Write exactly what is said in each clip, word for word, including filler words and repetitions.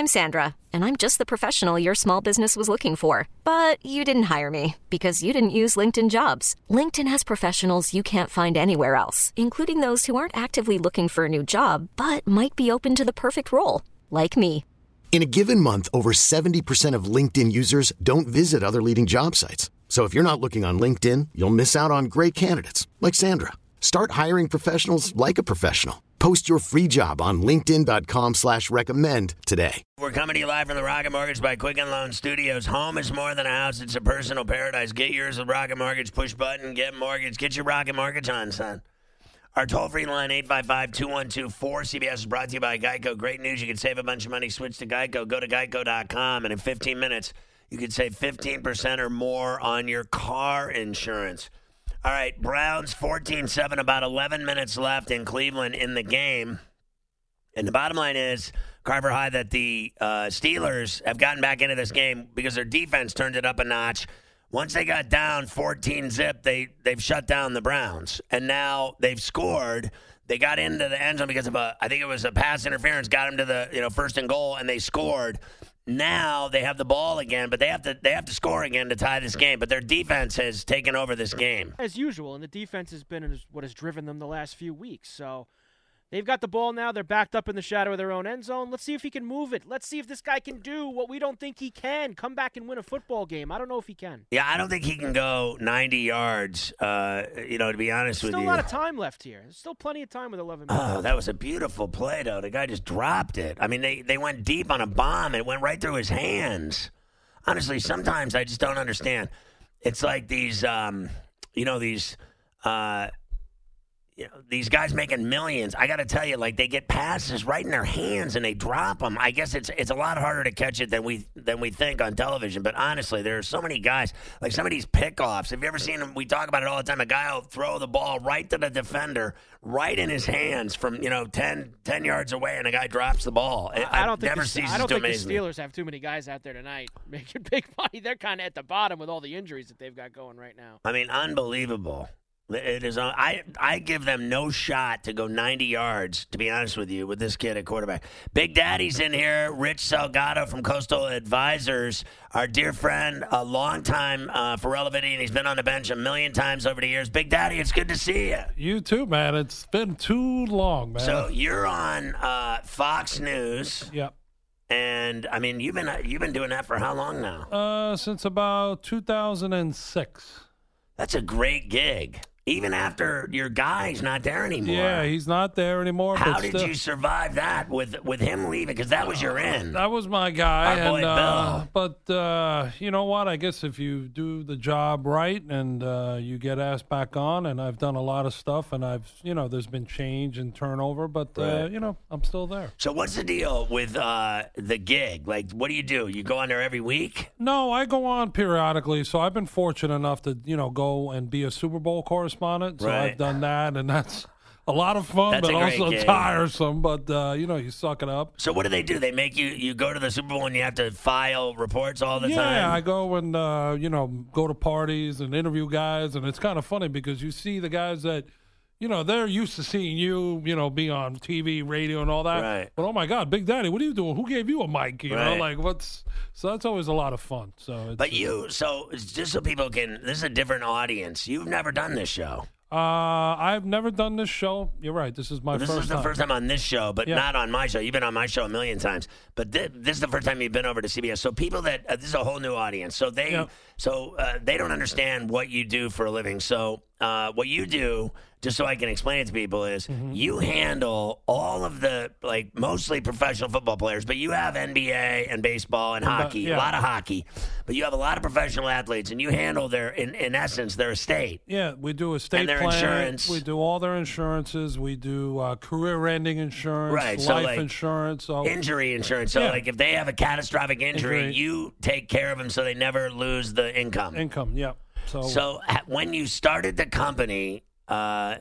I'm Sandra, and I'm just the professional your small business was looking for. But you didn't hire me because you didn't use LinkedIn Jobs. LinkedIn has professionals you can't find anywhere else, including those who aren't actively looking for a new job, but might be open to the perfect role, like me. In a given month, over seventy percent of LinkedIn users don't visit other leading job sites. So if you're not looking on LinkedIn, you'll miss out on great candidates like Sandra. Start hiring professionals like a professional. Post your free job on linkedin.com slash recommend today. We're coming to you live from the Rocket Mortgage by Quicken Loan Studios. Home is more than a house. It's a personal paradise. Get yours with Rocket Mortgage. Push button, get mortgage. Get your Rocket Mortgage on, son. Our toll-free line, eight five five, two one two, four C B S, is brought to you by Geico. Great news. You can save a bunch of money. Switch to Geico. Go to geico dot com, and in fifteen minutes, you can save fifteen percent or more on your car insurance. All right, Browns fourteen seven, about eleven minutes left in Cleveland in the game. And the bottom line is, Carver High, that the uh, Steelers have gotten back into this game because their defense turned it up a notch. Once they got down fourteen zip, they, they've shut down the Browns. And now they've scored. They got into the end zone because of a, I think it was a pass interference, got them to the you know first and goal, and they scored. Now they have the ball again, but they have to they have to score again to tie this game. But their defense has taken over this game. As usual, and the defense has been what has driven them the last few weeks. So they've got the ball now. They're backed up in the shadow of their own end zone. Let's see if he can move it. Let's see if this guy can do what we don't think he can. Come back and win a football game. I don't know if he can. Yeah, I don't think he can go ninety yards, uh, you know, to be honest There's with you. still a lot of time left here. There's still plenty of time with eleven minutes. Oh, that was a beautiful play, though. The guy just dropped it. I mean, they, they went deep on a bomb. It went right through his hands. Honestly, sometimes I just don't understand. It's like these, um, you know, these uh, – You know, these guys making millions, I got to tell you, like, they get passes right in their hands and they drop them. I guess it's it's a lot harder to catch it than we than we think on television. But honestly, there are so many guys, like some of these pickoffs. Have you ever seen them? We talk about it all the time. A guy will throw the ball right to the defender, right in his hands from, you know, ten, ten yards away, and the guy drops the ball. It, I don't think never the, ceases I don't to think the amaze me. Steelers have too many guys out there tonight making big money. They're kind of at the bottom with all the injuries that they've got going right now. I mean, unbelievable. It is. I I give them no shot to go ninety yards, to be honest with you, with this kid at quarterback. Big Daddy's in here. Rich Salgado from Coastal Advisors, our dear friend, a longtime uh, for Relevity, and he's been on the bench a million times over the years. Big Daddy, it's good to see you. You too, man. It's been too long, man. So you're on uh, Fox News. Yep. And I mean, you've been you've been doing that for how long now? Uh, since about two thousand six. That's a great gig. Even after your guy's not there anymore. Yeah, he's not there anymore. How but did still, you survive that with with him leaving? Because that was your end. That was my guy. Our boy and, uh, Bill. But uh, you know what? I guess if you do the job right and uh, you get asked back on, and I've done a lot of stuff, and I've, you know, there's been change and turnover, but, uh, Right. you know, I'm still there. So what's the deal with uh, the gig? Like, what do you do? You go on there every week? No, I go on periodically. So I've been fortunate enough to, you know, go and be a Super Bowl correspondent. So Right. I've done that, and that's a lot of fun, That's but a great also gig. tiresome. But, uh, you know, you suck it up. So what do they do? They make you, you go to the Super Bowl and you have to file reports all the yeah, time? I go and, uh, you know, go to parties and interview guys, and it's kind of funny because you see the guys that, you know, they're used to seeing you, you know, be on T V, radio, and all that. Right. But, oh, my God, Big Daddy, what are you doing? Who gave you a mic? You Right. know, like, what's – so that's always a lot of fun. So, it's, But you, so just so people can, this is a different audience. You've never done this show. Uh, I've never done this show. You're right. This is my Well, this first is the time. first time on this show, but Yeah. not on my show. You've been on my show a million times, but th- this is the first time you've been over to C B S. So people that uh, this is a whole new audience. So they Yep. so uh, they don't understand what you do for a living. So uh, what you do, just so I can explain it to people, is Mm-hmm. you handle all of the like mostly professional football players, but you have N B A and baseball and hockey, yeah. a lot of hockey, but you have a lot of professional athletes, and you handle their in, in essence their estate. Yeah, we do estate And their plan. insurance. We do all their insurances. We do uh, career-ending insurance, Right, so, life like, insurance. So Injury insurance. So, Yeah. like, if they have a catastrophic injury, Injury. you take care of them so they never lose the income. income, yeah. So, So, ha- when you started the company, uh,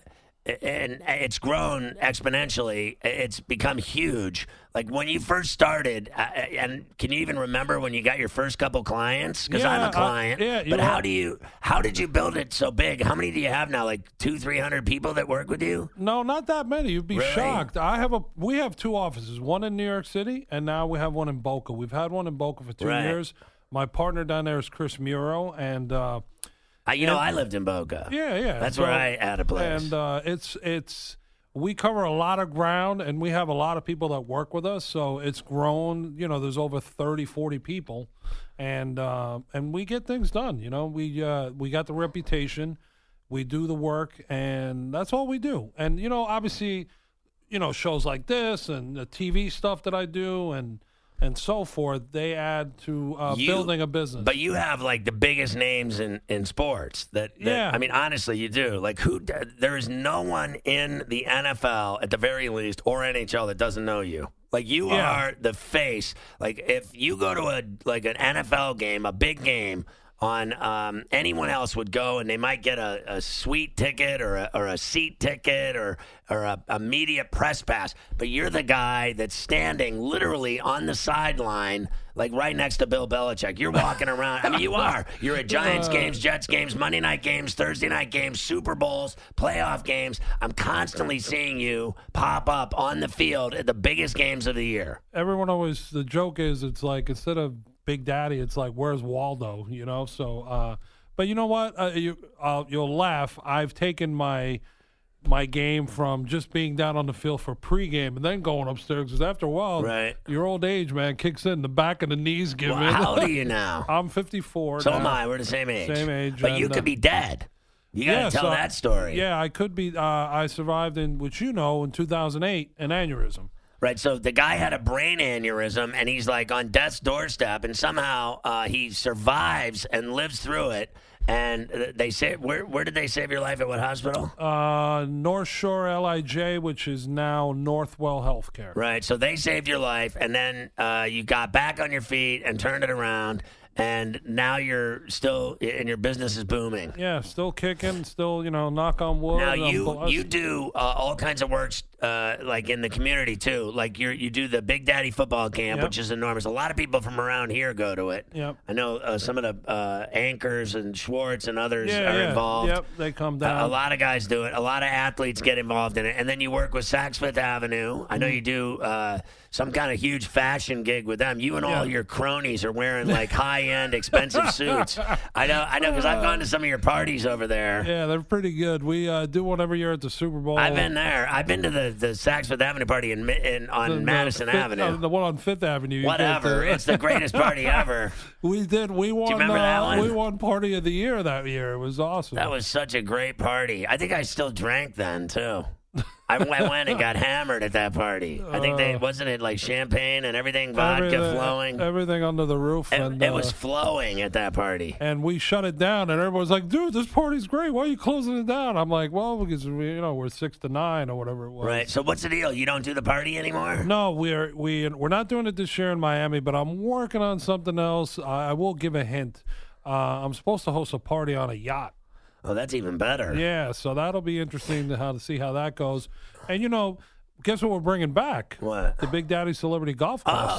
and it's grown exponentially. It's become huge. Like when you first started, uh, and can you even remember when you got your first couple clients? Because Yeah, I'm a uh, client. yeah, you but know- how do you? How did you build it so big? How many do you have now? Like two, three hundred people that work with you? No, not that many. You'd be Really? shocked. I have a. We have two offices. One in New York City, and now we have one in Boca. We've had one in Boca for two Right. years. My partner down there is Chris Muro, and uh, Uh, you know, I lived in Boca. yeah, yeah, That's so- where I had a place. And uh, it's it's we cover a lot of ground, and we have a lot of people that work with us. So it's grown. You know, there's over thirty, forty people, and uh, and we get things done. You know, we uh, we got the reputation, we do the work, and that's all we do. And you know, obviously, you know, shows like this and the T V stuff that I do, and and so forth, they add to uh, You- building a business. But you have like the biggest names in, in sports. That, that Yeah. I mean, honestly, you do. Like, who? There is no one in the N F L, at the very least, or N H L that doesn't know you. Like, you Yeah. are the face. Like, if you go to a like an N F L game, a big game. On um, anyone else would go and they might get a, a suite ticket or a, or a seat ticket or or a, a media press pass, but you're the guy that's standing literally on the sideline, like right next to Bill Belichick. You're walking around. I mean, you are. You're at Giants games, Jets games, Monday night games, Thursday night games, Super Bowls, playoff games. I'm constantly seeing you pop up on the field at the biggest games of the year. Everyone always, the joke is, it's like, instead of Big Daddy, it's like, where's Waldo? You know. So, uh, but you know what? Uh, you, uh, you'll laugh. I've taken my my game from just being down on the field for pregame and then going upstairs, because after a while, Right. your old age, man, kicks in. The back of the knees give Well, in. how old are you now? I'm fifty-four. So now. am I. We're the same age. Same age, But you and, could uh, be dead. You got to Yeah, tell so- that story. Yeah, I could be. Uh, I survived in, which you know, in two thousand eight, an aneurysm. Right, so the guy had a brain aneurysm, and he's like on death's doorstep, and somehow uh, he survives and lives through it. And uh, they say, where where did they save your life? At what hospital? Uh, North Shore L I J, which is now Northwell Healthcare. Right, so they saved your life, and then uh, you got back on your feet and turned it around, and now you're still, and your business is booming. Yeah, still kicking, still, you know, knock on wood. Now I'm you blessed. you do uh, all kinds of works uh, like in the community too. Like you you do the Big Daddy football camp, Yep. which is enormous. A lot of people from around here go to it. Yep. I know uh, some of the uh, anchors and Schwartz and others yeah, are yeah. involved. Yep, they come A, down. a lot of guys do it. A lot of athletes get involved in it, and then you work with Saks Fifth Avenue. I know Mm-hmm. you do uh, some kind of huge fashion gig with them. You and all Yeah. your cronies are wearing like high end, expensive suits. I know, I know, because I've gone to some of your parties over there. Yeah, they're pretty good. We uh, do one every year at the Super Bowl. I've been there. I've been to the, the Saks Fifth Avenue party in, Mi- in on The- the Madison Fifth- Avenue. uh, the one on Fifth Avenue. you Whatever. get to- It's the greatest party ever. we did. We won. remember that uh, one? We won Party of the Year that year. It was awesome. That was such a great party. I think I still drank then too. I went I went and got hammered at that party. I think they wasn't it like champagne and everything, vodka everything, flowing. everything under the roof. It, and it uh, was flowing at that party. and we shut it down, and everyone's like, "Dude, this party's great. Why are you closing it down?" I'm like, "Well, because we, you know, we're six to nine or whatever it was." Right. So what's the deal? You don't do the party anymore? No, we're we we're not doing it this year in Miami, but I'm working on something else. I, I will give a hint. Uh, I'm supposed to host a party on a yacht. Oh, that's even better. Yeah, so that'll be interesting to how to see how that goes. And you know, guess what we're bringing back? What? The Big Daddy Celebrity Golf Class,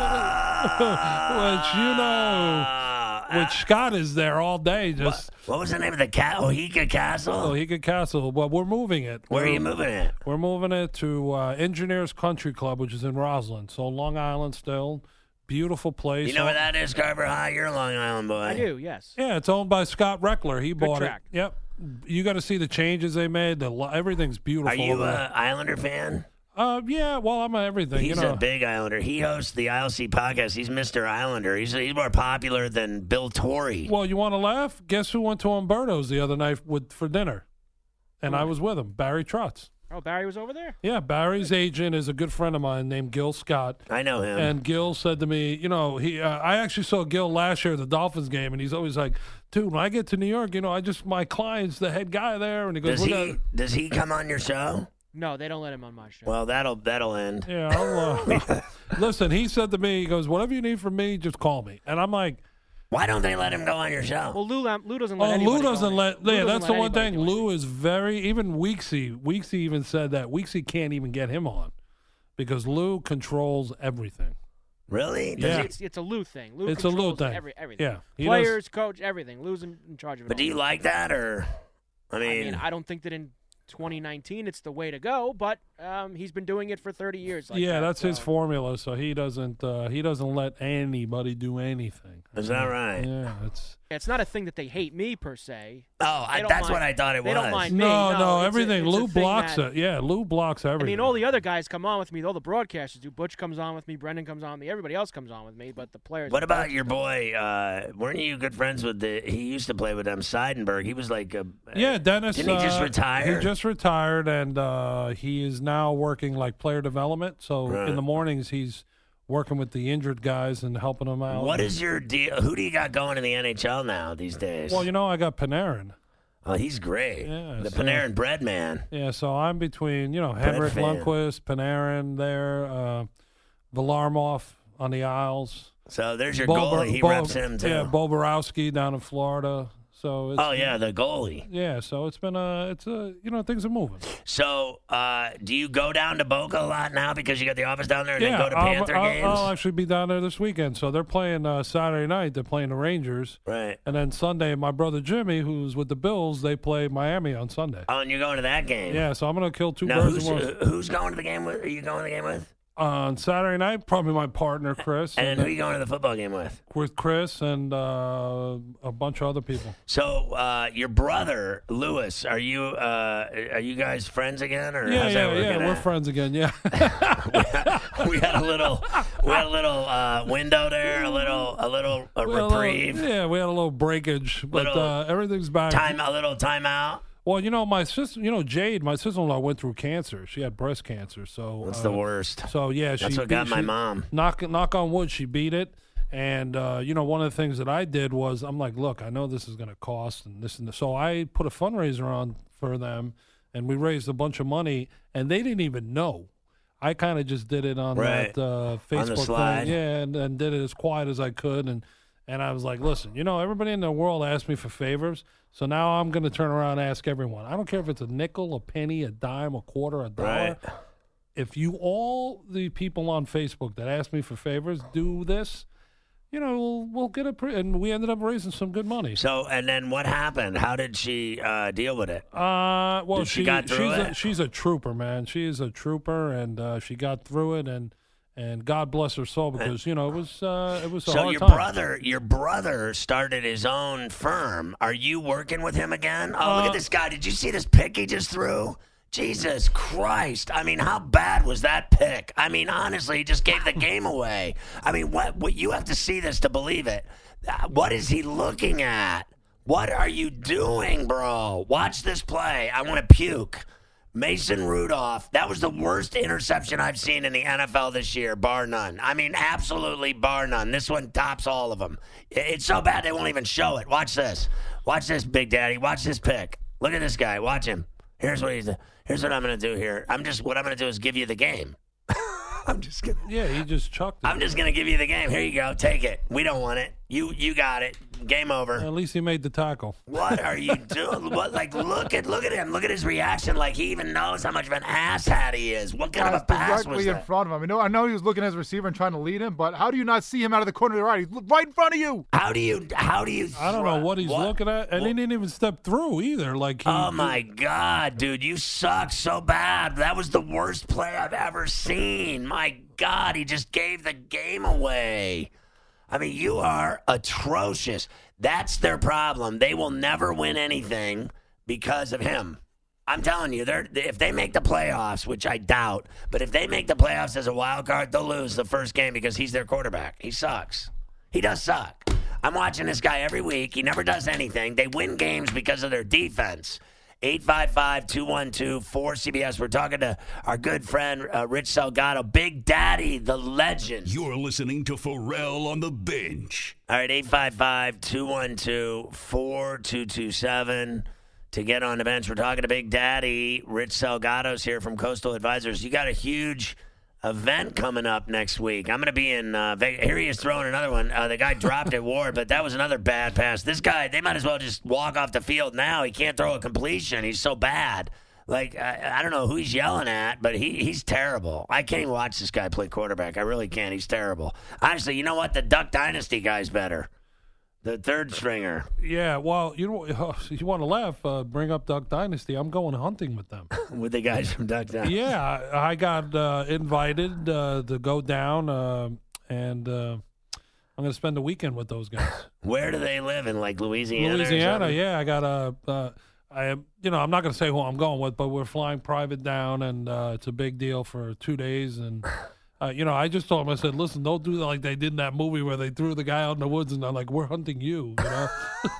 Ah. which you know, Ah. which Scott is there all day. Just What was the name of the cat? Ohika Castle? Ohika Castle. But we're moving it. Where are We're- you moving it? We're moving it to uh, Engineers Country Club, which is in Roslyn. So Long Island still. Beautiful place. You know where that is, Carver High? You're a Long Island boy. I do, yes. Yeah, it's owned by Scott Reckler. He bought track. it. Yep. You got to see the changes they made. The lo- everything's beautiful. Are you over there. an Islander fan? Uh, yeah. Well, I'm a everything. He's you know. a big Islander. He hosts the I L C podcast. He's Mister Islander. He's he's more popular than Bill Torrey. Well, you want to laugh? Guess who went to Umberto's the other night with for dinner? And I was with him, Barry Trotz. Oh, Barry was over there? Yeah, Barry's agent is a good friend of mine named Gil Scott. I know him. And Gil said to me, you know, he uh, I actually saw Gil last year at the Dolphins game, and he's always like, dude, when I get to New York, you know, I just, my client's the head guy there. And he goes, does "We're he gonna-" does he come on your show? No, they don't let him on my show. Well, that'll that'll end. Yeah, I'll, uh, listen, he said to me, he goes, whatever you need from me, just call me. And I'm like, Why don't they let him go on your show? Well, Lou, Lou doesn't let Oh, anybody Lou doesn't go let. Lou Yeah, doesn't that's let the one anybody thing. do Lou anything. is very. Even Weeksy. Weeksy even said that Weeksy can't even get him on because Lou controls everything. Really? Does Yeah. he- It's, it's a Lou thing. Lou It's a Lou controls thing. Every, everything. Yeah, he Players, does- coach, everything. Lou's in, in charge of it but all. do you like that, or I mean, I mean, I don't think that in twenty nineteen it's the way to go, but um, he's been doing it for thirty years. Like yeah, that, that's his so- formula. So he doesn't. Uh, he doesn't let anybody do anything. is that right? Yeah, it's. It's not a thing that they hate me per se. Oh, I, They don't that's mind- what I thought it they was. don't mind me. No, no, no, it's a- everything. it's a Lou thing blocks that- it. Yeah, Lou blocks I everything. mean, all the other guys come on with me. All the broadcasters do. Butch comes on with me. Brendan comes on with me. Everybody else comes on with me. But the players. What and about coaches your come on. boy? Uh, weren't you good friends with the? He used to play with them, Seidenberg. He was like a. Yeah, Dennis. Didn't he just uh, retire? He just retired, and uh, he is now working like player development. So Right. in the mornings, he's working with the injured guys and helping them out. What is your deal? Who do you got going in the N H L now these days? Well, you know, I got Panarin. oh, he's great. Yeah, the so- Panarin bread man. Yeah, so I'm between you know Henrik fan. Lundqvist, Panarin there, uh, Varlamov on the Isles. So there's your Bo- goalie. He Bo- reps him too. Yeah, Bo Borowski down in Florida. So it's, oh yeah, the goalie. yeah. So it's been a, it's a, you know, things are moving. So uh, do you go down to Boca a lot now because you got the office down there, and yeah, then go to I'll, Panther I'll, games? I'll actually be down there this weekend. So they're playing uh, Saturday night. They're playing the Rangers, right. and then Sunday, my brother Jimmy, who's with the Bills, they play Miami on Sunday. Oh, and you're going to that game. Yeah, so I'm gonna kill two Now, birds who's, with one. uh, who's going to the game with? Are you going to the game with? On Saturday night, probably my partner Chris, And and who are you going to the football game with? with Chris and uh, a bunch of other people. So uh, your brother Lewis, are you uh, are you guys friends again, or Yeah, how's yeah, that working yeah. We're out? friends again. Yeah. we had a little we had a little uh, window there, a little a little a We had a little- reprieve, yeah, we had a little breakage, but Little uh, everything's back. time a little timeout. Well, you know, my sister, you know, Jade, my sister-in-law went through cancer. She had breast cancer, so That's uh, the worst. So yeah, she That's what beat- got my she- mom. Knock knock on wood, she beat it. And uh, you know, one of the things that I did was I'm like, look, I know this is going to cost and this and this. So I put a fundraiser on for them, and we raised a bunch of money, and they didn't even know. I kind of just did it on Right. that uh, Facebook slide. thing, yeah, and, and did it as quiet as I could, and and I was like, listen, you know, everybody in the world asked me for favors, so now I'm going to turn around and ask everyone. I don't care if it's a nickel, a penny, a dime, a quarter, a dollar. Right. If you all the people on Facebook that ask me for favors do this, you know, we'll, we'll get a pre- and we ended up raising some good money. So and then what happened? How did she uh, deal with it? Uh, well, Did she got through she's it? A, she's a trooper, man. She is a trooper, and uh, she got through it, and and God bless her soul because you know it was uh, it was a So hard your time. brother, your brother started his own firm. Are you working with him again? Oh, look Uh, at this guy! Did you see this pick he just threw? Jesus Christ! I mean, how bad was that pick? I mean, honestly, he just gave the game away. I mean, what? What you have to see this to believe it. Uh, What is he looking at? What are you doing, bro? Watch this play. I want to puke. Mason Rudolph, that was the worst interception I've seen in the N F L this year, bar none. I mean, absolutely bar none. This one tops all of them. It's so bad they won't even show it. Watch this. Watch this, Big Daddy. Watch this pick. Look at this guy. Watch him. Here's what he's. Here's what I'm going to do here. I'm just. What I'm going to do is give you the game. I'm just gonna. Yeah, he just chucked it. I'm just going to give you the game. Here you go. Take it. We don't want it. You. You got it. Game over. At least he made the tackle. What are you doing? What, like, look at look at him. Look at his reaction. Like he even knows how much of an asshat he is. What kind of a Guys, pass was directly in that? front of him. I know, I know he was looking at his receiver and trying to lead him, but how do you not see him out of the corner of your eye? He's right in front of you. How do you? How do you? I don't know throw- what he's looking at, and he didn't even step through either. Like, he, Oh my God, dude, you suck so bad. That was the worst play I've ever seen. My God, he just gave the game away. I mean, you are atrocious. That's their problem. They will never win anything because of him. I'm telling you, they're, if they make the playoffs, which I doubt, but if they make the playoffs as a wild card, they'll lose the first game because he's their quarterback. He sucks. He does suck. I'm watching this guy every week. He never does anything. They win games because of their defense. eight five five, two one two, four C B S. We're talking to our good friend, uh, Rich Salgado, Big Daddy, the legend. You're listening to Pharrell on the Bench. All right, eight five five, two one two, four two two seven to get on the bench. We're talking to Big Daddy. Rich Salgado's here from Coastal Advisors. You got a huge event coming up next week. I'm going to be in uh, Vegas. Here he is throwing another one. Uh, the guy dropped at Ward, but that was another bad pass. This guy, they might as well just walk off the field now. He can't throw a completion. He's so bad. Like, I, I don't know who he's yelling at, but he he's terrible. I can't even watch this guy play quarterback. I really can't. He's terrible. Honestly, you know what? The Duck Dynasty guy's better. The third stringer. Yeah, well, you know, if you want to laugh, uh, bring up Duck Dynasty. I'm going hunting with them. With the guys from Duck Dynasty. Yeah, I I got uh, invited uh, to go down, uh, and uh, I'm going to spend the weekend with those guys. Where do they live? In, like, Louisiana? Louisiana, yeah. I got a, uh, I, you know, I'm not going to say who I'm going with, but we're flying private down, and uh, it's a big deal for two days, and... Uh, you know, I just told him, I said, listen, don't do that like they did in that movie where they threw the guy out in the woods and I'm like, we're hunting you, you know?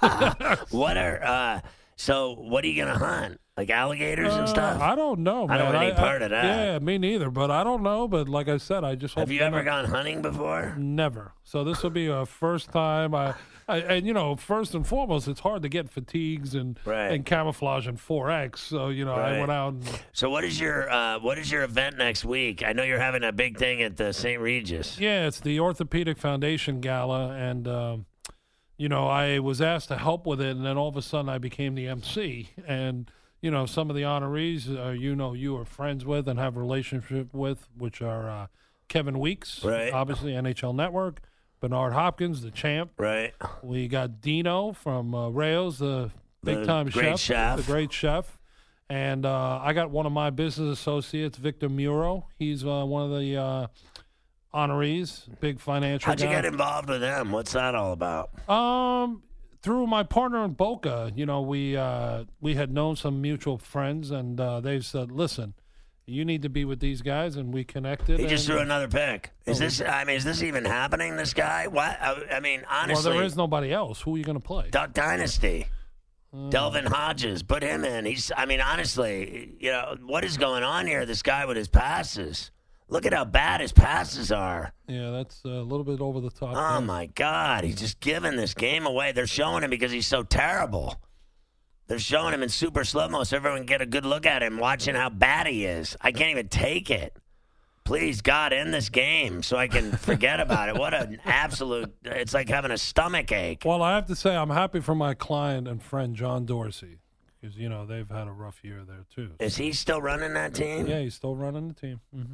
What are, uh, so what are you going to hunt? Like alligators uh, and stuff? I don't know, man. I don't want any I, part I, of that. Yeah, me neither, but I don't know. But like I said, I just hope. Have you ever gone hunting before? Never. So this will be a first time. I, I and you know, first and foremost, it's hard to get fatigues and right. and camouflage in four X. So you know, right. I went out. And, so what is your uh, what is your event next week? I know you're having a big thing at the Saint Regis. Yeah, it's the Orthopedic Foundation Gala, and um, you know, I was asked to help with it, and then all of a sudden, I became the M C, and you know, some of the honorees, uh, you know, you are friends with and have a relationship with, which are uh, Kevin Weeks, right. obviously N H L Network, Bernard Hopkins, the champ. Right. We got Dino from uh, Rails, the big-time great chef, chef, the great chef. And uh, I got one of my business associates, Victor Muro. He's uh, one of the uh, honorees, big financial How'd guy. you get involved with them? What's that all about? Um... Through my partner in Boca, you know, we uh, we had known some mutual friends, and uh, they said, "Listen, you need to be with these guys," and we connected. He just and, threw another pick. Is oh, this? I mean, is this even happening? This guy? What? I, I mean, honestly, well, there is nobody else. Who are you going to play? Duck Dynasty. Uh, Delvin Hodges, put him in. He's. I mean, honestly, you know, what is going on here? This guy with his passes. Look at how bad his passes are. Yeah, that's a little bit over the top. Oh, there. my God. He's just giving this game away. They're showing him because he's so terrible. They're showing him in super slow-mo so everyone can get a good look at him, watching how bad he is. I can't even take it. Please, God, end this game so I can forget about it. What an absolute – it's like having a stomach ache. Well, I have to say I'm happy for my client and friend, John Dorsey, because, you know, they've had a rough year there, too. Is he still running that team? Yeah, he's still running the team. Mm-hmm.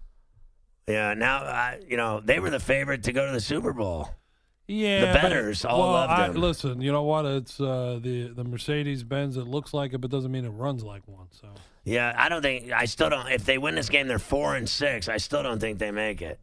Yeah, now, uh, you know, they were the favorite to go to the Super Bowl. Yeah, the bettors but, all well, loved I, him. Listen, you know what? It's uh, the the Mercedes Benz. It looks like it, but doesn't mean it runs like one. So yeah, I don't think. I still don't. If they win this game, they're four and six. I still don't think they make it.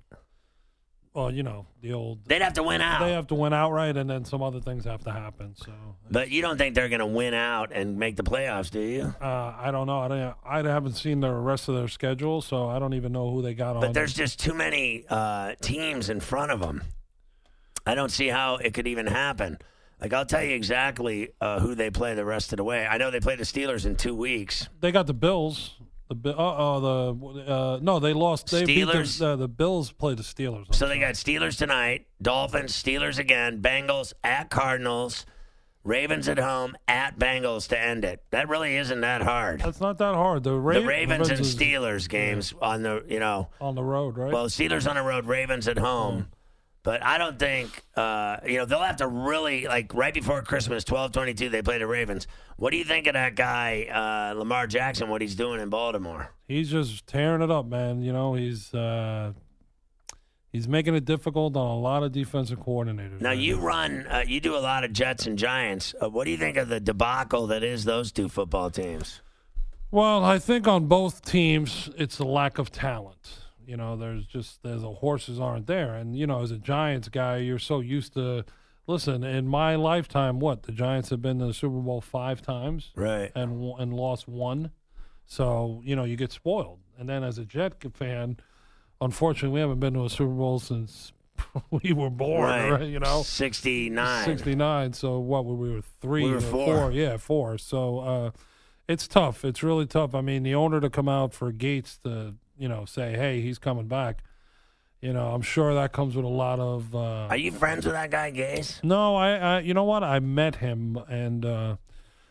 Well, you know the old. They'd have to win out. They have to win outright, and then some other things have to happen. So, but you don't think they're going to win out and make the playoffs, do you? Uh, I don't know. I don't. I haven't seen the rest of their schedule, so I don't even know who they got on. But there's just too many uh, teams in front of them. I don't see how it could even happen. Like, I'll tell you exactly uh, who they play the rest of the way. I know they play the Steelers in two weeks. They got the Bills. The uh oh the uh, no they lost. They Steelers. Beat the, uh, the Bills played the Steelers. I'm so they sorry. got Steelers tonight, Dolphins, Steelers again, Bengals at Cardinals, Ravens at home, at Bengals to end it. That really isn't that hard. That's not that hard. The, Ra- the Ravens and is, Steelers games yeah. on the you know on the road, right? Well, Steelers on the road, Ravens at home. Mm. But I don't think, uh, you know, they'll have to really, like, right before Christmas, twelve twenty-two, they play the Ravens. What do you think of that guy, uh, Lamar Jackson, what he's doing in Baltimore? He's just tearing it up, man. You know, he's uh, he's making it difficult on a lot of defensive coordinators. Now, right you now. run, uh, you do a lot of Jets and Giants. Uh, what do you think of the debacle that is those two football teams? Well, I think on both teams, it's a lack of talent. You know, there's just there's the horses aren't there, and you know, as a Giants guy, you're so used to. Listen, in my lifetime, what the Giants have been to the Super Bowl five times, right, and and lost one. So you know, you get spoiled. And then as a Jet fan, unfortunately, we haven't been to a Super Bowl since we were born. Right, right you know, sixty-nine. Sixty-nine. So what? We were three. We were or four. four. Yeah, four. So uh, it's tough. It's really tough. I mean, the owner to come out for Gates to. You know, say, hey, he's coming back. You know, I'm sure that comes with a lot of. Uh, Are you friends with that guy, Gase? No, I, I. You know what? I met him, and uh,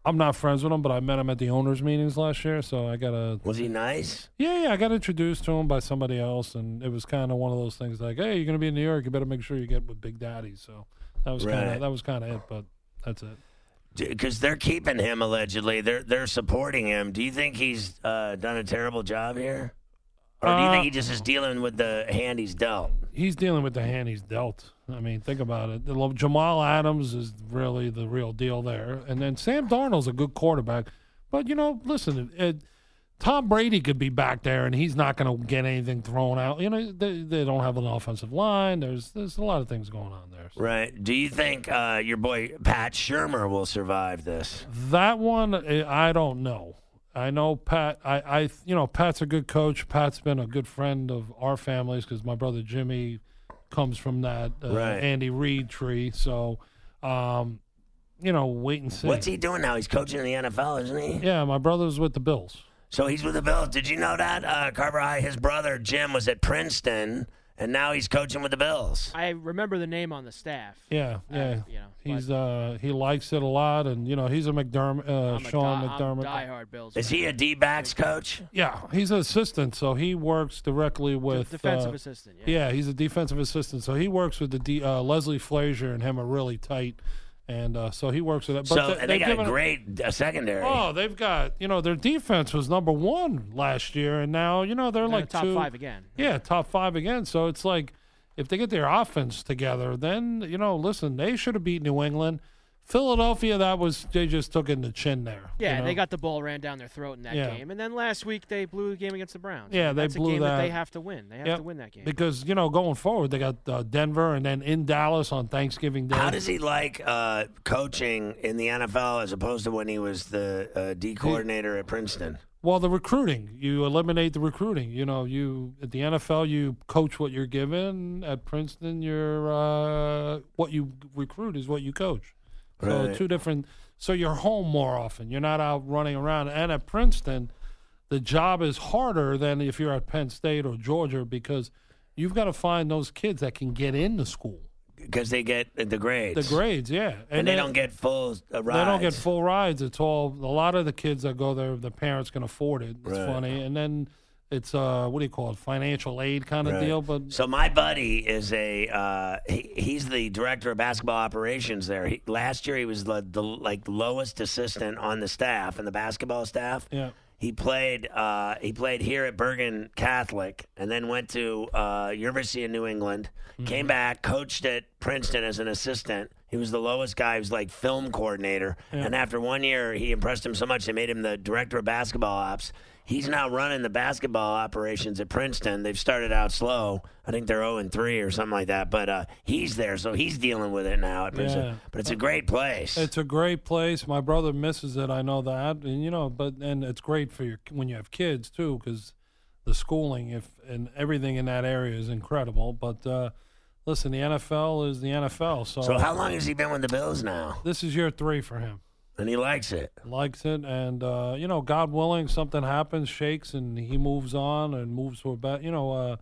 I'm not friends with him, but I met him at the owners' meetings last year, so I got a. Was he nice? Yeah, yeah, I got introduced to him by somebody else, and it was kind of one of those things like, hey, you're going to be in New York, you better make sure you get with Big Daddy. So that was kind Right. of that was kind of it, but that's it. Because they're keeping him allegedly. They're they're supporting him. Do you think he's uh, done a terrible job here? Or do you Uh, think he just is dealing with the hand he's dealt? He's dealing with the hand he's dealt. I mean, think about it. The- Jamal Adams is really the real deal there. And then Sam Darnold's a good quarterback. But, you know, listen, it, Tom Brady could be back there, and he's not going to get anything thrown out. You know, they, they don't have an offensive line. There's there's a lot of things going on there. So. Right. Do you think uh, your boy Pat Shermer will survive this? That one, eh, I don't know. I know Pat. I, I, you know, Pat's a good coach. Pat's been a good friend of our families because my brother Jimmy comes from that uh, Right. Andy Reid tree. So, um, you know, wait and see. What's he doing now? He's coaching in the N F L, isn't he? Yeah, my brother's with the Bills. So he's with the Bills. Did you know that? Uh, Carver High, his brother Jim was at Princeton, and now he's coaching with the Bills. I remember the name on the staff. Yeah, yeah. Uh, you know, he's but uh, he likes it a lot, and you know, he's a McDermott, uh, I'm a Sean di- McDermott. I'm a diehard Bills. Is fan. he a D-backs coach? Yeah, he's an assistant, so he works directly De- with defensive uh, assistant? Yeah. Yeah, he's a defensive assistant, so he works with the D, uh, Leslie Frazier and him are really tight, and uh, so he works with it. But so th- and they they've got a given- great uh, secondary. Oh, they've got you know their defense was number one last year, and now you know they're They're like top two, five again. Yeah, top five again. So it's like if they get their offense together, then you know, listen, they should have beat New England. Philadelphia, that was they just took it in the chin there. Yeah, you know? they got the ball ran down their throat in that Yeah. game, and then last week they blew the game against the Browns. Yeah, they That's blew a game that. that. they have to win. They have Yep. to win that game. because you know going forward they got uh, Denver and then in Dallas on Thanksgiving Day. How does he like uh, coaching in the N F L as opposed to when he was the uh, D coordinator at Princeton? Well, the recruiting. You eliminate the recruiting. You know, you at the N F L, you coach what you're given. At Princeton, you're uh, what you recruit is what you coach. So Right. two different. So you're home more often. You're not out running around. And at Princeton, the job is harder than if you're at Penn State or Georgia because you've got to find those kids that can get into school. Because they get the grades. The grades, yeah, And, they then- don't get full uh, rides. They don't get full rides. It's all a lot of the kids that go there. The parents can afford it. It's Right. funny, and then it's uh, what do you call it? Financial aid kind of Right. deal. But So my buddy is a uh, he, he's the director of basketball operations there. He, last year he was the, the like lowest assistant on the staff and the basketball staff. yeah, He played uh, he played here at Bergen Catholic and then went to uh, University of New England. Mm-hmm. Came back, coached at Princeton as an assistant. He was the lowest guy. He was like film coordinator. Yeah. And after one year, he impressed him so much they made him the director of basketball ops. He's now running the basketball operations at Princeton. They've started out slow. I think they're zero and three or something like that. But uh, he's there, so he's dealing with it now at Princeton. Yeah. But it's a great place. it's a great place. My brother misses it. I know that, and you know, but and it's great for your when you have kids too, because the schooling if and everything in that area is incredible. But uh, listen, the N F L is the N F L. So, so how long has he been with the Bills now? this is year three for him. And he likes it. Likes it, and uh, you know, God willing, something happens, shakes, and he moves on and moves to a bet. You know, uh,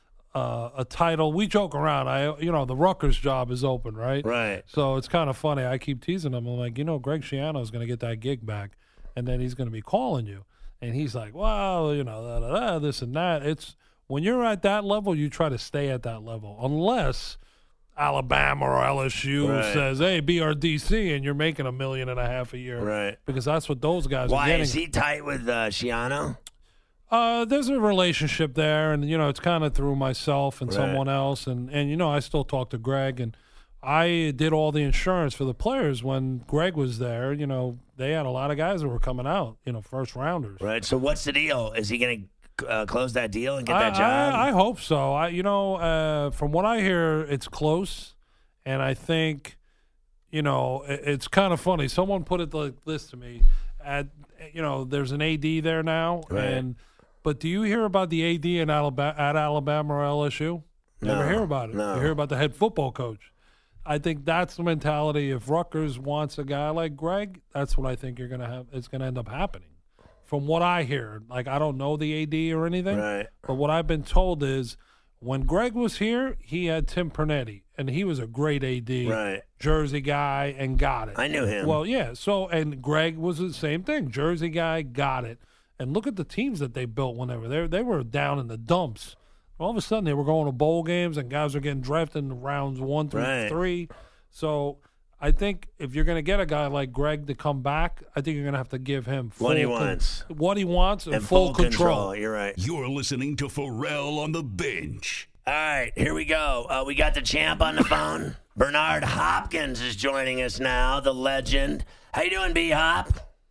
uh, a title. We joke around. I, you know, the Rutgers job is open, right? Right. So it's kind of funny. I keep teasing him. I'm like, you know, Greg Schiano is going to get that gig back, and then he's going to be calling you, and he's like, well, you know, da, da, da, this and that. It's when you're at that level, you try to stay at that level, unless Alabama or L S U Right. says, hey, B R D C, and you're making a million and a half a year. Right. Because that's what those guys are Why getting. is he tight with uh, Schiano? Uh, there's a relationship there, and, you know, it's kind of through myself and Right. someone else. And, and, you know, I still talk to Greg, and I did all the insurance for the players when Greg was there. You know, they had a lot of guys that were coming out, you know, first rounders. Right. So what's the deal? Is he going to uh, close that deal and get I, that job? I, I hope so. I, you know, uh, from what I hear, it's close, and I think, you know, it, it's kind of funny. Someone put it like this to me: at you know, there's an A D there now, Right. and but do you hear about the A D in Alabama at Alabama or L S U? Never No, hear about it. no. You hear about the head football coach. I think that's the mentality. If Rutgers wants a guy like Greg, that's what I think you're gonna have. It's gonna end up happening. From what I hear, like I don't know the A D or anything, Right. but what I've been told is When Greg was here, he had Tim Pernetti, and he was a great A D, Right. Jersey guy, and got it. I knew him. Well, yeah. So, and Greg was the same thing, Jersey guy, got it. And look at the teams that they built when they were there. They were down in the dumps. All of a sudden, they were going to bowl games, and guys were getting drafted in rounds one through Right. three. So, I think if you're going to get a guy like Greg to come back, I think you're going to have to give him full What he con- wants. what he wants, and, And full, full control. control. You're right. You're listening to Pharrell on the Bench. All right, here we go. Uh, we got the champ on the phone. Bernard Hopkins is joining us now, the legend. How you doing, B-Hop?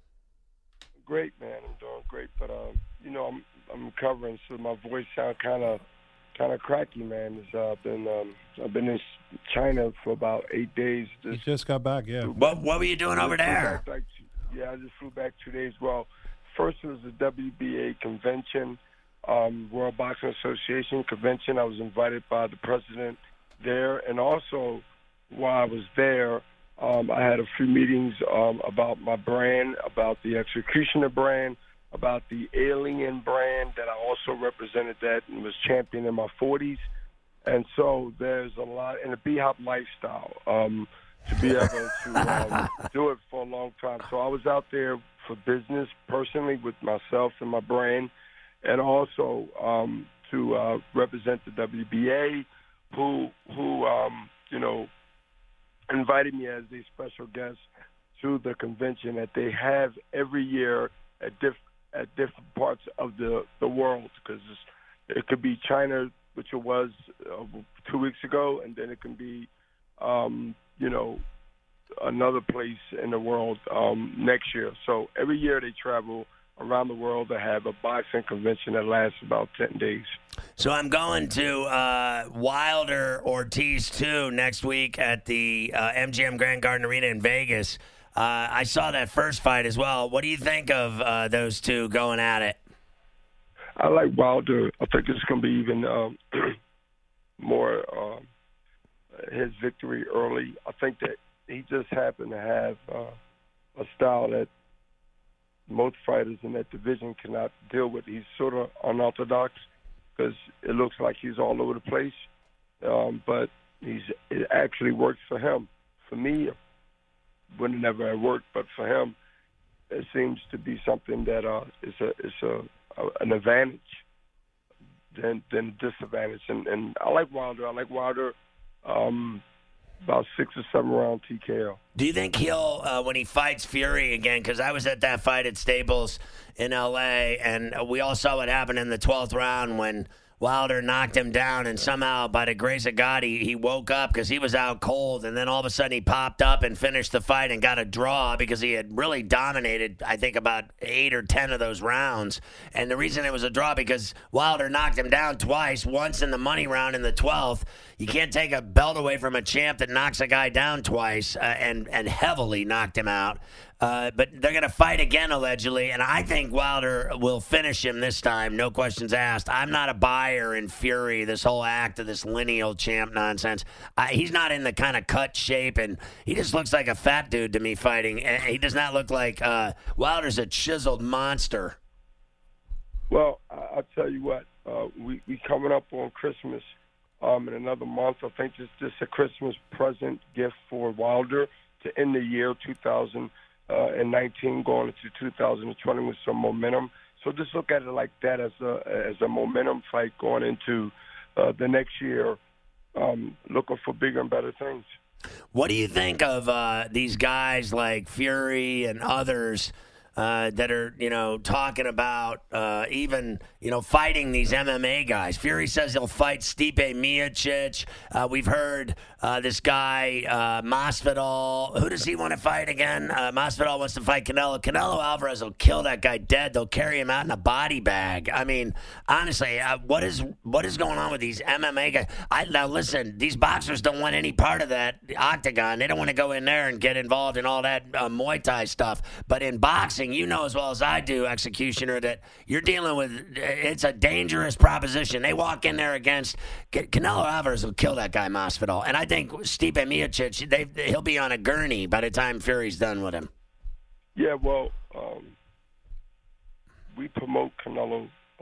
Great, man. I'm doing great, but um, you know, I'm I'm recovering, so my voice sound kind of kind of cracky, man. It's, uh, I've been um, I've been in China for about eight days. He Just just got back, yeah. What What were you doing over flew there? back, like, yeah, I just flew back two days. Well, first it was the W B A convention, um, World Boxing Association convention. I was invited by the president there, and also while I was there, um, I had a few meetings um, about my brand, about the Executioner brand, about the Alien brand that I also represented that and was champion in my forties. And so there's a lot in the B-Hop lifestyle um, to be able to um, do it for a long time. So I was out there for business personally with myself and my brand, and also um, to uh, represent the W B A, who, who um, you know, invited me as a special guest to the convention that they have every year at diff- at different parts of the, the world, because it could be China, which it was uh, two weeks ago, and then it can be, um, you know, another place in the world um, next year. So every year they travel around the world to have a boxing convention that lasts about ten days. So I'm going to uh, Wilder Ortiz two next week at the uh, M G M Grand Garden Arena in Vegas. Uh, I saw that first fight as well. What do you think of uh, those two going at it? I like Wilder. I think it's going to be even um, more um, his victory early. I think that he just happened to have uh, a style that most fighters in that division cannot deal with. He's sort of unorthodox because it looks like he's all over the place, um, but he's it actually works for him. For me, it would never have worked, but for him, it seems to be something that uh, is a is a, a an advantage than than a disadvantage. And, and I like Wilder. I like Wilder. Um, About six or seven round T K O. Do you think he'll, uh, when he fights Fury again, because I was at that fight at Staples in L A, and we all saw what happened in the twelfth round when Wilder knocked him down, and somehow, by the grace of God, he, he woke up because he was out cold, and then all of a sudden he popped up and finished the fight and got a draw because he had really dominated, I think, about eight or ten of those rounds. And the reason it was a draw because Wilder knocked him down twice, once in the money round in the twelfth. You can't take a belt away from a champ that knocks a guy down twice uh, and, and heavily knocked him out. Uh, but they're going to fight again, allegedly, and I think Wilder will finish him this time, no questions asked. I'm not a buyer in Fury, this whole act of this lineal champ nonsense. Uh, he's not in the kind of cut shape, and he just looks like a fat dude to me fighting. And he does not look like uh, Wilder's a chiseled monster. Well, I- I'll tell you what, uh, we, we coming up on Christmas um, in another month. I think it's just a Christmas present gift for Wilder to end the year two thousand nineteen, going into two thousand twenty with some momentum. So just look at it like that, as a as a momentum fight going into uh, the next year, um, looking for bigger and better things. What do you think of uh, these guys like Fury and others uh, that are, you know, talking about uh, even, you know, fighting these M M A guys? Fury says he'll fight Stipe Miocic. Uh, we've heard uh, this guy, uh, Masvidal. Who does he want to fight again? Uh, Masvidal wants to fight Canelo. Canelo Alvarez will kill that guy dead. They'll carry him out in a body bag. I mean, honestly, uh, what is what is going on with these M M A guys? I, now, listen, these boxers don't want any part of that octagon. They don't want to go in there and get involved in all that uh, Muay Thai stuff. But in boxing, you know as well as I do, Executioner, that you're dealing with, it's a dangerous proposition. They walk in there against, Canelo Alvarez will kill that guy Masvidal. And I think Stipe Miocic, they, he'll be on a gurney by the time Fury's done with him. Yeah, well, um, we promote Canelo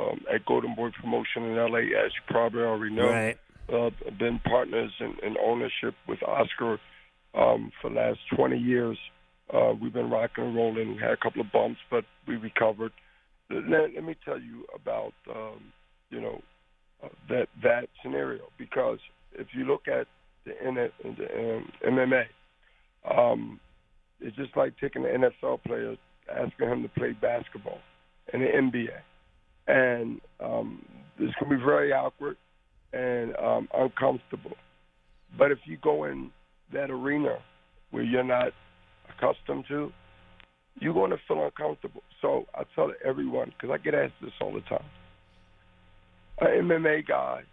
um, at Golden Boy Promotion in L A, as you probably already know. Right. Uh, been partners in, in ownership with Oscar um, for the last twenty years. Uh, we've been rocking and rolling, had a couple of bumps, but we recovered. Let, let me tell you about, um, you know, uh, that that scenario, because if you look at the, N- the um, M M A, um, it's just like taking an N F L player, asking him to play basketball in the N B A. And um, this can be very awkward and um, uncomfortable. But if you go in that arena where you're not accustomed to, you're going to feel uncomfortable. So I tell everyone, because I get asked this all the time, an M M A guy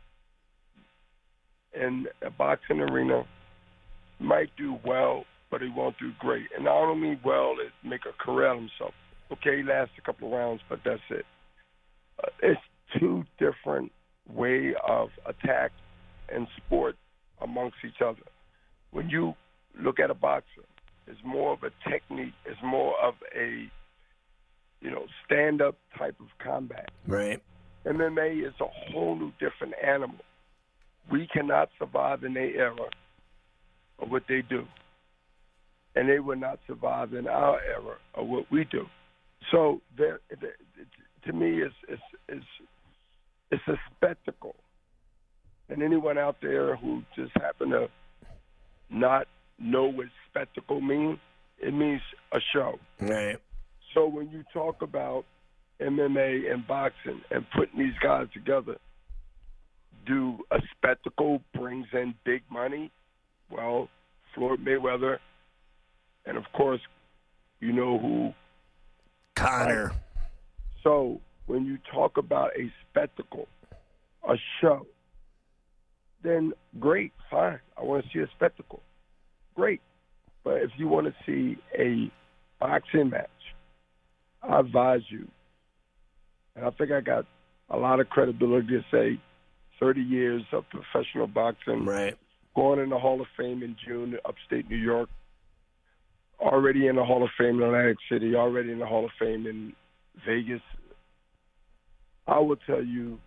in a boxing arena might do well, but he won't do great. And I don't mean well as make a career out of himself. Okay, he lasts a couple of rounds, but that's it. Uh, it's two different way of attack and sport amongst each other. When you look at a boxer, it's more of a technique. It's more of a, you know, stand-up type of combat. Right. M M A is a whole new different animal. We cannot survive in their era of what they do, and they will not survive in our era of what we do. So there, to me, it's, it's, it's, it's a spectacle. And anyone out there who just happen to not know what spectacle means, it means a show. Right. So when you talk about M M A and boxing and putting these guys together, do a spectacle brings in big money? Well, Floyd Mayweather, and of course, you know who? Conor. Right? So when you talk about a spectacle, a show, then great, fine. I want to see a spectacle. Great. But if you want to see a boxing match, I advise you, and I think I got a lot of credibility to say thirty years of professional boxing, right? Going in the Hall of Fame in June, upstate New York, already in the Hall of Fame in Atlantic City, already in the Hall of Fame in Vegas. I will tell you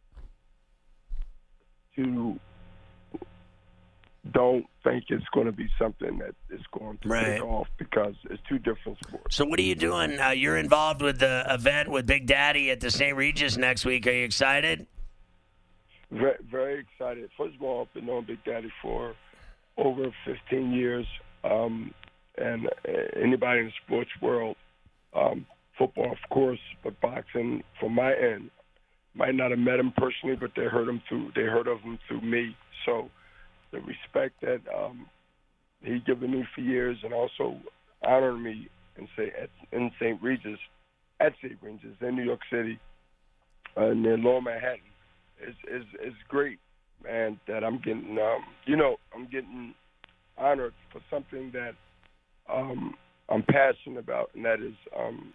to don't think it's going to be something that is going to right. take off, because it's two different sports. So what are you doing? Uh, you're involved with the event with Big Daddy at the Saint Regis next week. Are you excited? Very, very excited. First of all, I've been knowing Big Daddy for over fifteen years, um, and uh, anybody in the sports world, um, football, of course, but boxing, from my end, might not have met him personally, but they heard him through. They heard of him through me. So the respect that um, he given me for years, and also honored me and say at, in Saint Regis, at Saint Regis in New York City, uh, near Lower Manhattan, is is is great, man. That I'm getting, um, you know, I'm getting honored for something that um, I'm passionate about, and that is, um,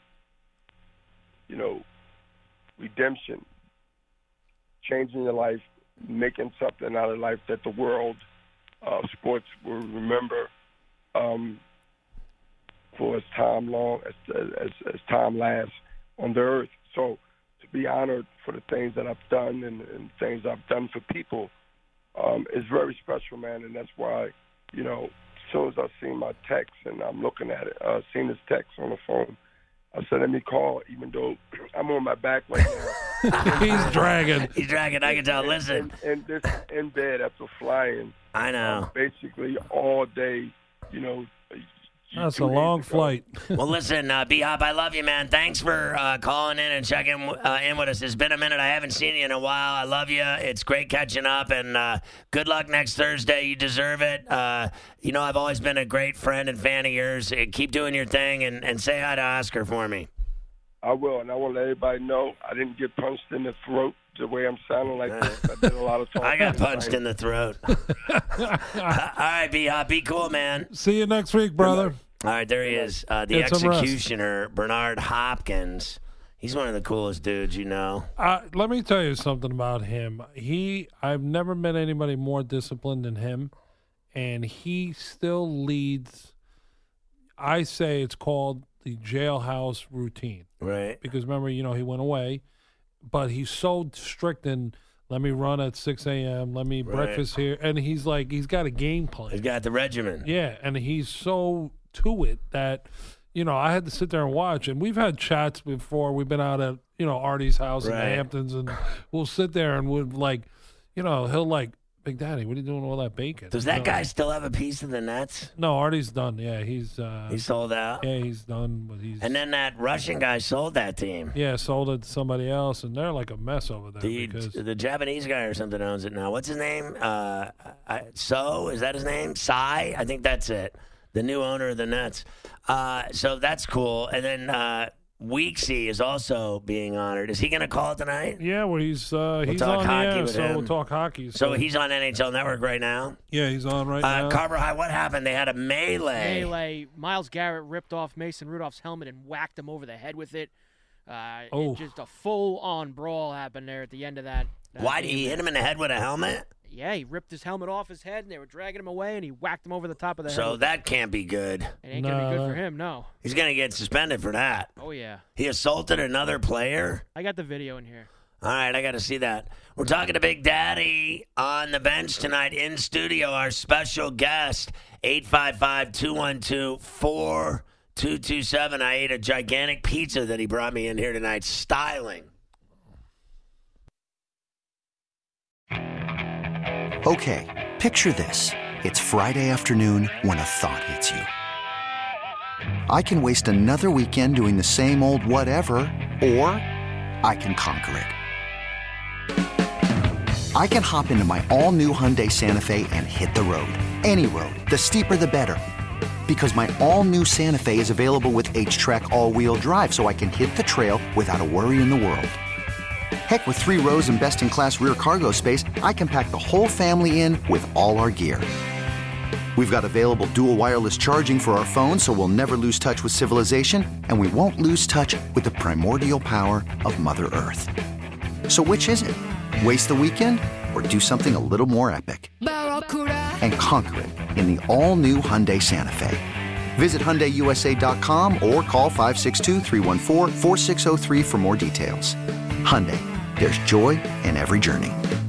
you know, redemption, changing your life, making something out of life that the world, uh, sports will remember um, for as time long as, as as time lasts on the earth. So to be honored for the things that I've done and, and things I've done for people um, is very special, man. And that's why, you know, as soon as I seen my text and I'm looking at it, uh, seen this text on the phone, I said, let me call, even though I'm on my back right now. He's dragging. He's dragging, I can tell. And, Listen. And, and this in bed after flying. I know. Um, basically all day, you know. That's a long flight. Well, listen, uh, B-Hop, I love you, man. Thanks for uh, calling in and checking uh, in with us. It's been a minute. I haven't seen you in a while. I love you. It's great catching up, and uh, good luck next Thursday. You deserve it. Uh, you know, I've always been a great friend and fan of yours. Uh, keep doing your thing, and, and say hi to Oscar for me. I will, and I want to let everybody know I didn't get punched in the throat the way I'm sounding like this. I did a lot of talking. I got punched in the throat. uh, all right, B-Hop, be cool, man. See you next week, brother. All right, there he is, uh, the Get some rest. executioner, Bernard Hopkins. He's one of the coolest dudes, you know. Uh, let me tell you something about him. He, I've never met anybody more disciplined than him, and he still leads. I say it's called the jailhouse routine, right? Because remember, you know, he went away, but he's so strict in. Let me run at six a.m. Let me Right. breakfast here, and he's like he's got a game plan. He's got the regimen. Yeah, and he's so to it that, you know, I had to sit there and watch. And we've had chats before. We've been out at, you know, Artie's house in Right. the Hamptons, and we'll sit there and we'll like, you know, he'll like, Big Daddy, what are you doing with all that bacon? Does You that know? guy still have a piece of the Nets? No, Artie's done. Yeah, he's uh, He sold out. yeah, he's done. But he's And then that Russian guy sold that team. yeah, sold it to somebody else, and they're like a mess over there The, because the Japanese guy or something owns it now. What's his name? Uh, I, So is that his name? Sai? I think that's it. The new owner of the Nets. Uh, so that's cool. And then uh, Weeksy is also being honored. Is he going to call it tonight? yeah, well, he's uh, he's talk on hockey the air, with so him. we'll talk hockey. So he's on N H L Network right now. yeah, he's on right Uh, now. Carver High, what happened? They had a melee. Melee. Miles Garrett ripped off Mason Rudolph's helmet and whacked him over the head with it. Uh, it- Oh. just a full-on brawl happened there at the end of that. that Why did game he there. hit him in the head with a helmet? Yeah, he ripped his helmet off his head, and they were dragging him away, and he whacked him over the top of the head. So with that can't be good. it. It ain't gonna be good No. for him, no. He's going to get suspended for that. Oh yeah, He assaulted another player. I got the video in here. All right, I got to see that. We're talking to Big Daddy on the bench tonight in studio. Our special guest, eight five five, two one two, four two two seven. I ate a gigantic pizza that he brought me in here tonight. Styling. Okay, picture this. It's Friday afternoon when a thought hits you. I can waste another weekend doing the same old whatever, or I can conquer it. I can hop into my all-new Hyundai Santa Fe and hit the road. Any road. The steeper, the better. Because my all-new Santa Fe is available with H-Track all-wheel drive, so I can hit the trail without a worry in the world. Heck, with three rows and best-in-class rear cargo space, I can pack the whole family in with all our gear. We've got available dual wireless charging for our phones, so we'll never lose touch with civilization, and we won't lose touch with the primordial power of Mother Earth. So which is it? Waste the weekend or do something a little more epic? And conquer it in the all-new Hyundai Santa Fe. Visit Hyundai U S A dot com or call five six two, three one four, four six zero three for more details. Hyundai, there's joy in every journey.